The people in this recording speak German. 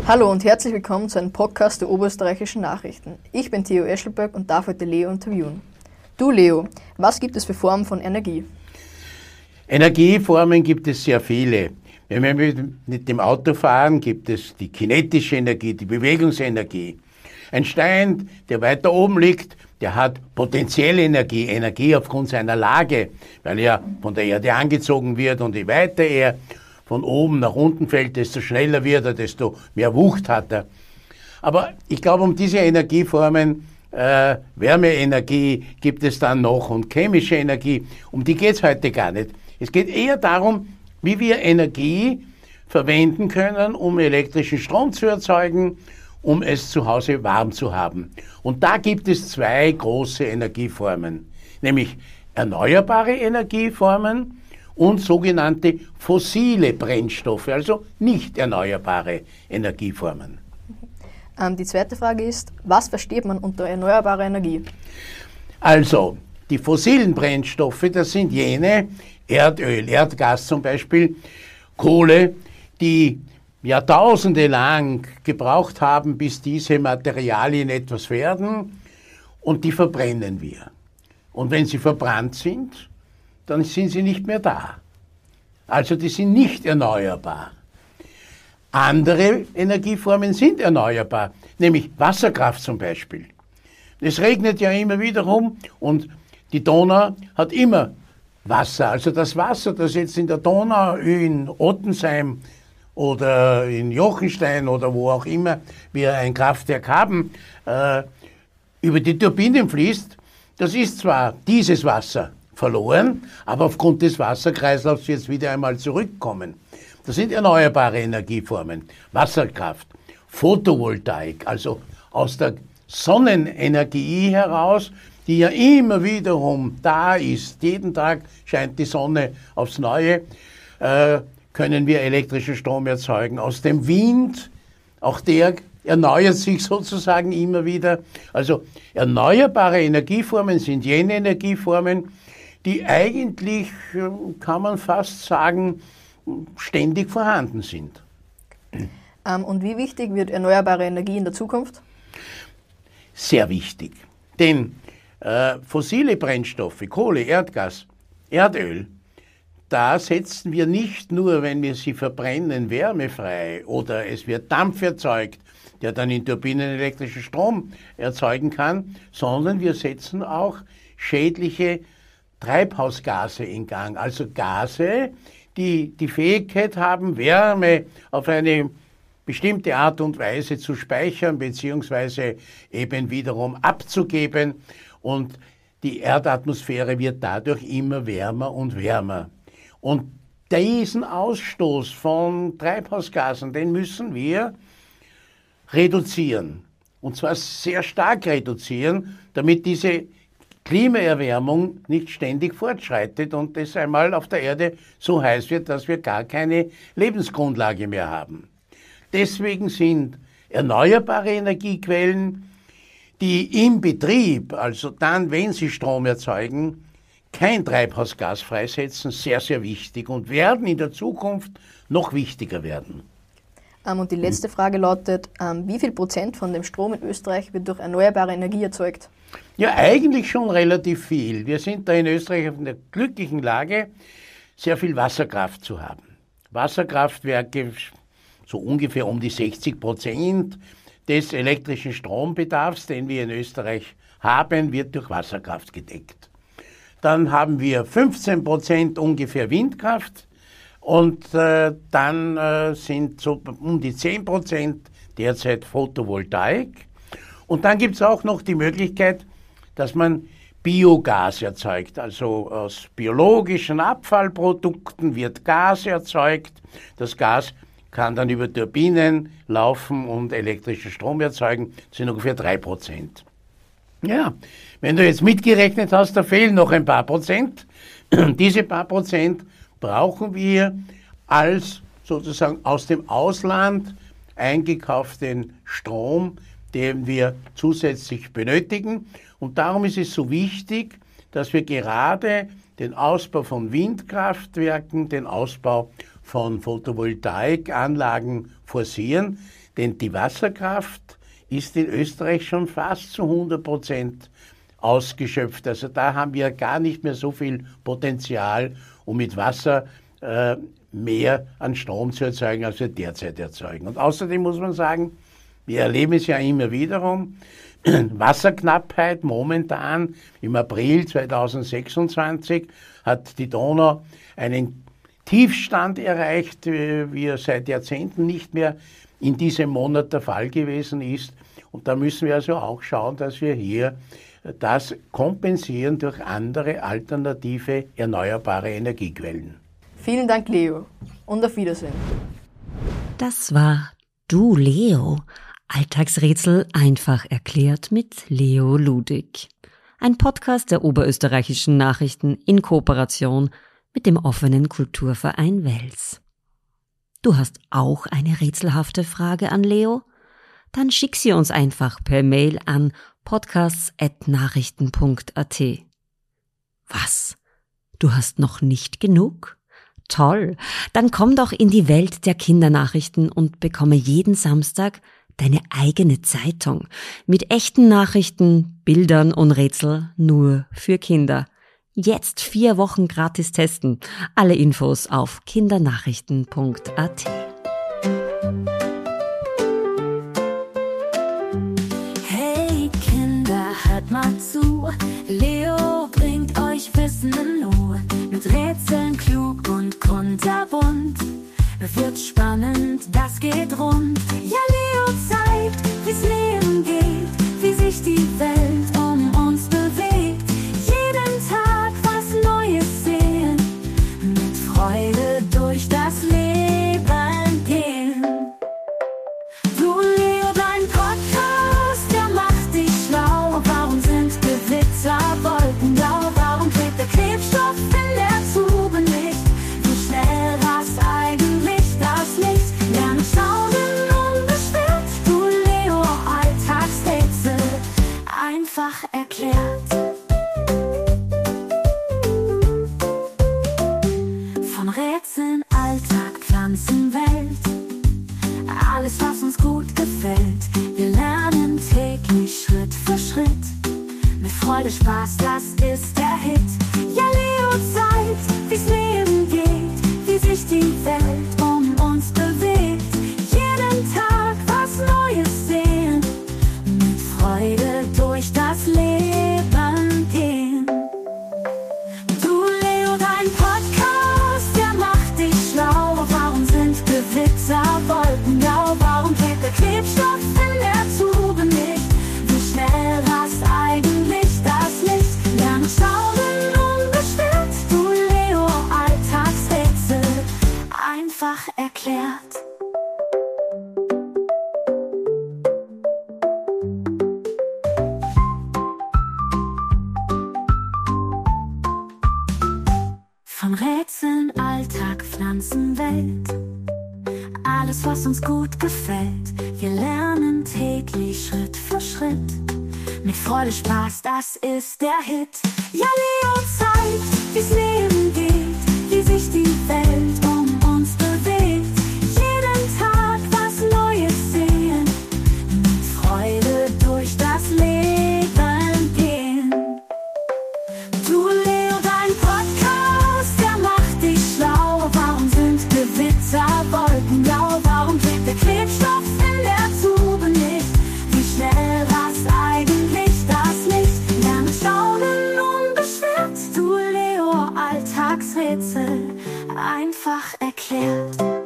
Hallo und herzlich willkommen zu einem Podcast der Oberösterreichischen Nachrichten. Ich bin Theo Eschelberg und darf heute Leo interviewen. Du Leo, was gibt es für Formen von Energie? Energieformen gibt es sehr viele. Wenn wir mit dem Auto fahren, gibt es die kinetische Energie, die Bewegungsenergie. Ein Stein, der weiter oben liegt, der hat potenzielle Energie, Energie aufgrund seiner Lage, weil er von der Erde angezogen wird, und je weiter er von oben nach unten fällt, desto schneller wird er, desto mehr Wucht hat er. Aber ich glaube, um diese Energieformen, Wärmeenergie gibt es dann noch und chemische Energie, um die geht es heute gar nicht. Es geht eher darum, wie wir Energie verwenden können, um elektrischen Strom zu erzeugen, um es zu Hause warm zu haben. Und da gibt es zwei große Energieformen, nämlich erneuerbare Energieformen und sogenannte fossile Brennstoffe, also nicht erneuerbare Energieformen. Die zweite Frage ist, was versteht man unter erneuerbarer Energie? Also, die fossilen Brennstoffe, das sind jene, Erdöl, Erdgas zum Beispiel, Kohle, die Jahrtausende lang gebraucht haben, bis diese Materialien etwas werden, und die verbrennen wir. Und wenn sie verbrannt sind, dann sind sie nicht mehr da. Also die sind nicht erneuerbar. Andere Energieformen sind erneuerbar, nämlich Wasserkraft zum Beispiel. Es regnet ja immer wieder rum und die Donau hat immer Wasser. Also das Wasser, das jetzt in der Donau, in Ottensheim oder in Jochenstein oder wo auch immer wir ein Kraftwerk haben, über die Turbinen fließt, das ist zwar dieses Wasser verloren, aber aufgrund des Wasserkreislaufs wird es wieder einmal zurückkommen. Das sind erneuerbare Energieformen. Wasserkraft, Photovoltaik, also aus der Sonnenenergie heraus, die ja immer wiederum da ist. Jeden Tag scheint die Sonne aufs Neue, können wir elektrischen Strom erzeugen. Aus dem Wind, auch der erneuert sich sozusagen immer wieder. Also erneuerbare Energieformen sind jene Energieformen, die eigentlich, kann man fast sagen, ständig vorhanden sind. Und wie wichtig wird erneuerbare Energie in der Zukunft? Sehr wichtig, denn fossile Brennstoffe, Kohle, Erdgas, Erdöl, da setzen wir nicht nur, wenn wir sie verbrennen, wärmefrei oder es wird Dampf erzeugt, der dann in Turbinen elektrischen Strom erzeugen kann, sondern wir setzen auch schädliche Treibhausgase in Gang, also Gase, die die Fähigkeit haben, Wärme auf eine bestimmte Art und Weise zu speichern beziehungsweise eben wiederum abzugeben, und die Erdatmosphäre wird dadurch immer wärmer und wärmer. Und diesen Ausstoß von Treibhausgasen, den müssen wir reduzieren, und zwar sehr stark reduzieren, damit diese Klimaerwärmung nicht ständig fortschreitet und es einmal auf der Erde so heiß wird, dass wir gar keine Lebensgrundlage mehr haben. Deswegen sind erneuerbare Energiequellen, die im Betrieb, also dann, wenn sie Strom erzeugen, kein Treibhausgas freisetzen, sehr, sehr wichtig und werden in der Zukunft noch wichtiger werden. Und die letzte Frage lautet, wie viel Prozent von dem Strom in Österreich wird durch erneuerbare Energie erzeugt? Ja, eigentlich schon relativ viel. Wir sind da in Österreich in der glücklichen Lage, sehr viel Wasserkraft zu haben. Wasserkraftwerke, so ungefähr um die 60% des elektrischen Strombedarfs, den wir in Österreich haben, wird durch Wasserkraft gedeckt. Dann haben wir 15% ungefähr Windkraft und dann sind so um die 10% derzeit Photovoltaik. Und dann gibt es auch noch die Möglichkeit, dass man Biogas erzeugt. Also aus biologischen Abfallprodukten wird Gas erzeugt. Das Gas kann dann über Turbinen laufen und elektrischen Strom erzeugen. Das sind ungefähr 3%. Ja, wenn du jetzt mitgerechnet hast, da fehlen noch ein paar Prozent. Diese paar Prozent brauchen wir als sozusagen aus dem Ausland eingekauften Strom, den wir zusätzlich benötigen. Und darum ist es so wichtig, dass wir gerade den Ausbau von Windkraftwerken, den Ausbau von Photovoltaikanlagen forcieren, denn die Wasserkraft ist in Österreich schon fast zu 100% ausgeschöpft. Also da haben wir gar nicht mehr so viel Potenzial, um mit Wasser mehr an Strom zu erzeugen, als wir derzeit erzeugen. Und außerdem muss man sagen, wir erleben es ja immer wiederum, Wasserknappheit momentan im April 2026 hat die Donau einen Tiefstand erreicht, wie er seit Jahrzehnten nicht mehr in diesem Monat der Fall gewesen ist. Und da müssen wir also auch schauen, dass wir hier das kompensieren durch andere alternative erneuerbare Energiequellen. Vielen Dank, Leo, und auf Wiedersehen. Das war Du Leo. Alltagsrätsel einfach erklärt mit Leo Ludig. Ein Podcast der Oberösterreichischen Nachrichten in Kooperation mit dem offenen Kulturverein Wels. Du hast auch eine rätselhafte Frage an Leo? Dann schick sie uns einfach per Mail an podcasts@nachrichten.at. Was? Du hast noch nicht genug? Toll! Dann komm doch in die Welt der Kindernachrichten und bekomme jeden Samstag deine eigene Zeitung mit echten Nachrichten, Bildern und Rätsel nur für Kinder. Jetzt 4 Wochen gratis testen. Alle Infos auf kindernachrichten.at. Hey Kinder, hört mal zu. Leo bringt euch Wissen in Not. Mit Rätseln klug und kunterbunt. Wird spannend, das geht rund. Ja, Leo zeigt, wie's Leben geht, wie sich die Welt um uns bewegt. Jeden Tag was Neues sehen, mit Freude durch das Leben gehen. Du Leo, dein Podcast, der macht dich schlau. Warum sind Gewitter wolkenblau? Warum klebt der Klebstoff in der Tube nicht? Wie schnell rast eigentlich das Licht? Lerne schauen unbeschwert. Du Leo, Alltagsrätsel einfach erklärt. Von Rätseln, Alltag, Pflanzen, Welt. Alles, was uns gut gefällt. Wir lernen täglich Schritt für Schritt. Mit Freude, Spaß, das ist der Hit. Ja, Leo zeigt, wie's Leben geht, wie sich die Welt um uns bewegt. Jeden Tag was Neues sehen, mit Freude durch das Leben gehen. Du Leo, dein Podcast, der macht dich schlau. Warum sind Gewitter wolkenblau? Warum klebt der Klebstoff in der Tube nicht? Wie schnell rast eigentlich das Licht? Lerne schauen unbeschwert. Du Leo, Alltagsrätsel einfach erklärt. Von Rätseln, Alltag, Pflanzen, Welt. Alles, was uns gut gefällt. Wir lernen täglich Schritt für Schritt. Mit Freude, Spaß, das ist der Hit. Ja, Leo zeigt, wie's Leben geht, wie sich die Welt um uns bewegt. Jeden Tag was Neues sehen, mit Freude durch das Leben gehen. Du Leo, dein Podcast, der macht dich schlau. Warum sind Gewitter wolkenblau? Warum klebt der Klebstoff in der Tube nicht? Wie schnell rast eigentlich das Licht? Lerne schauen unbeschwert. Du Leo, Alltagsrätsel einfach erklärt.